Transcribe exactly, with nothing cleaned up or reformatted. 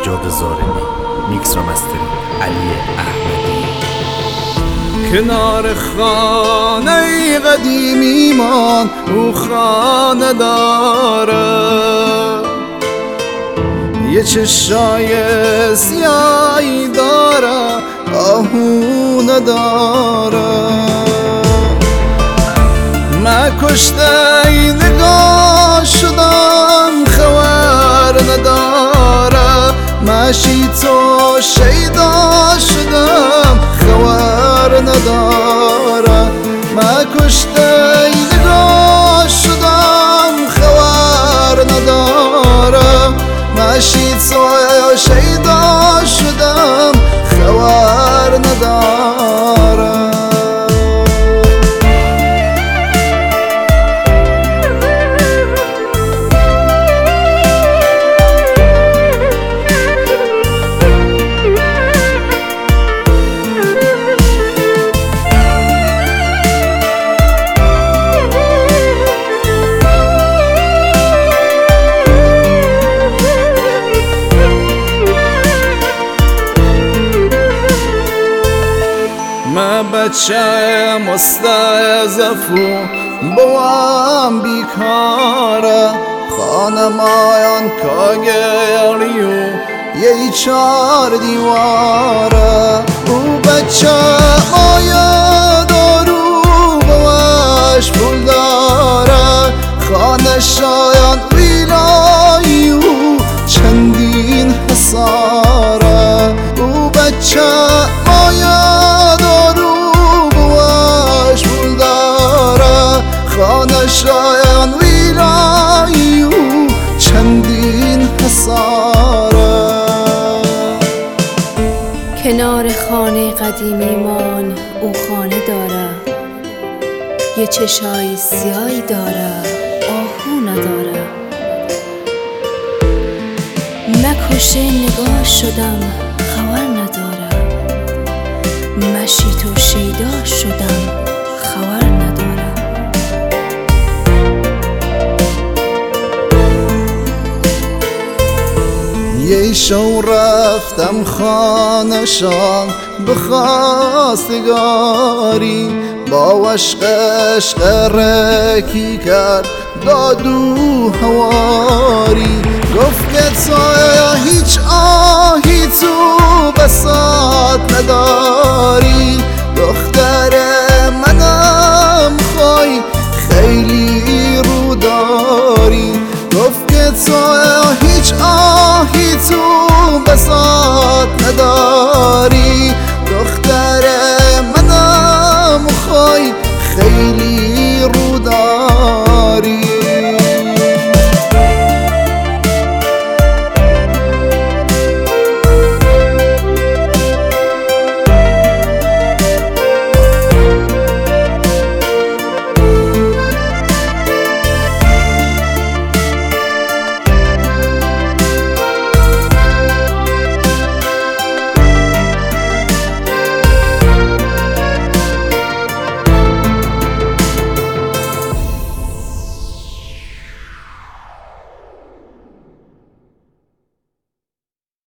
سجاد زارعی. میکس و مسترینگ علی احمدی. کنار خانه قدیمیمان او خانه داره، یه چشای سیاهی داره، آهو نداره. من کشته نگاه شدم خبر نداره، ماشی تو شیدا شدم خبر نداره. من کشته نگاه شدم خبر نداره، ماشی تو شیدا شدم خبر نداره. من بچه مستضعف و بوام بیکاره، خانمایان کاگلی و یه چار دیواره. او بچه آیا دارو بوش پول داره، خانه شایان ویلایی و چندین حساره. او بچه آیا دارو بوش پول داره، خانه شایان ویلایی و چندین حساره. کنار خانه قدیمیمان او خانه داره، یه چشای سیاهی داره، آهو نداره. مکشه نگاه شدم خبر نداره، مشی تو شیدا شدم خبر نداره. یه شو رفتم خانشان بخواستگاری، با عشق عشق رکی کرد دادو هواری. گفت که تو هیچ آهی تو بساط نداری، دختر منم خوای